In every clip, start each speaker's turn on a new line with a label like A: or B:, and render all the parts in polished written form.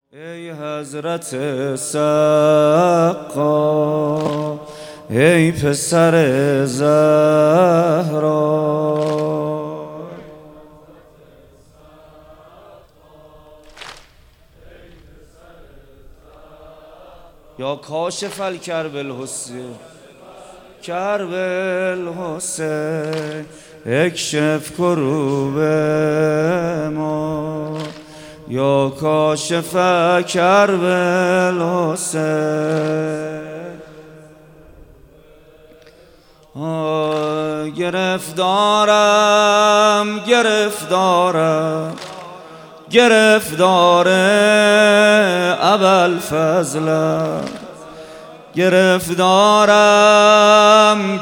A: ای حضرت سقا، ای پسر زهرا، یا کاشف الکرب الحسین کرب الحسین اکشف کروب ما، یا کاشف کرب الحسین. گرفتارم گرفتار ابوالفضلم، گرفتار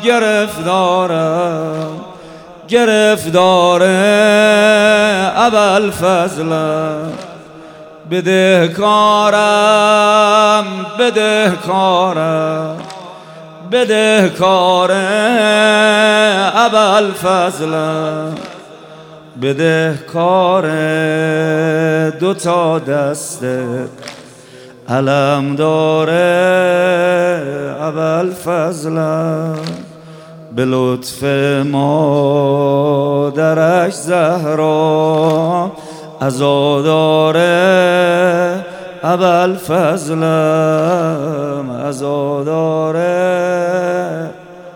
A: ابوالفضلم، بدهکار ابوالفضلم، بدهکار دوتا دسته علم داره ابوالفضلم، به لطف مادرش زهرا عزاداره ابوالفضلم، عزاداره.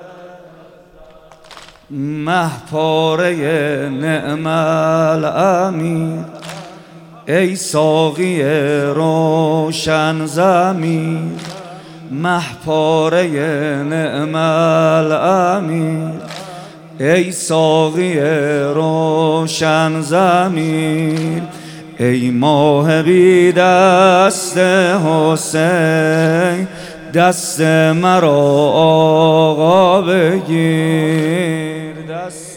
A: مهپاره نعم الامیر، ای ساقی روشن ضمیر، مهپاره نعم الامیر، ای ساقی روشن ضمیر، ای ماه بی دست حسین، دست مرا آقا بگیر، دست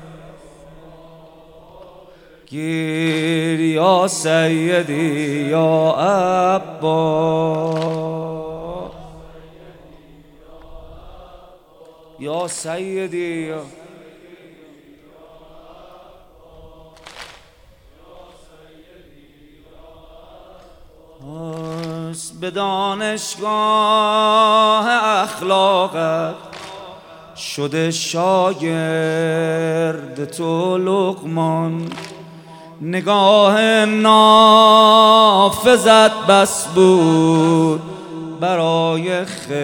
A: گیر یا سیدی یا عبا، یا سیدی یا به دانشگاه اخلاقت شده شاگرد تو لقمان، نگاه نافذت بس بود برای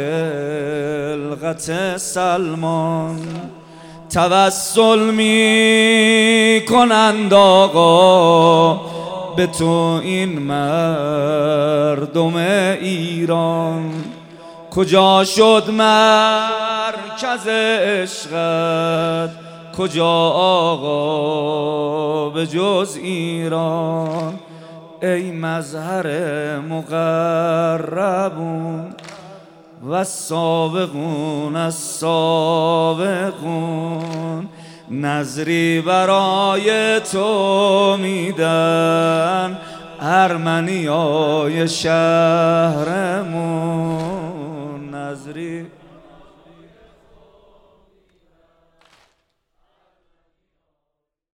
A: خلقت سلمان، توسل می کنند آقا به تو این مردم ایران، کجا شد مرکز عشقت، کجا آقا به جز ایران، ای مظهر مقربون و السابقون السابقون، نظری برای تو میدن ارمنیای شهرمون، نظری